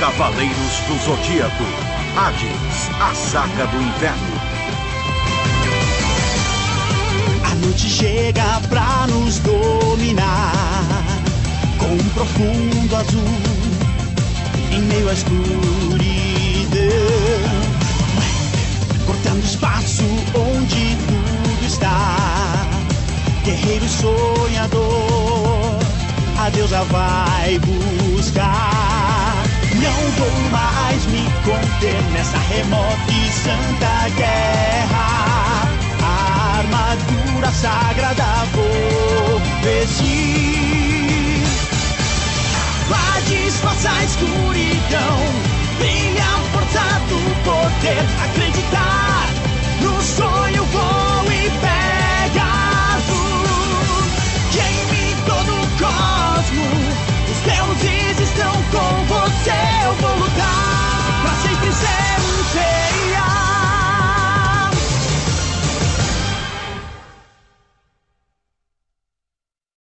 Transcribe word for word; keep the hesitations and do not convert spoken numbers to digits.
Cavaleiros do Zodíaco. Hades, a saga do inverno. A noite chega pra nos dominar, com um profundo azul em meio à escuridão, cortando espaço onde tudo está. Guerreiro sonhador, a deusa vai buscar. Não vou mais me conter nessa remota e santa guerra. A armadura sagrada vou vestir. Vai disfarçar a escuridão,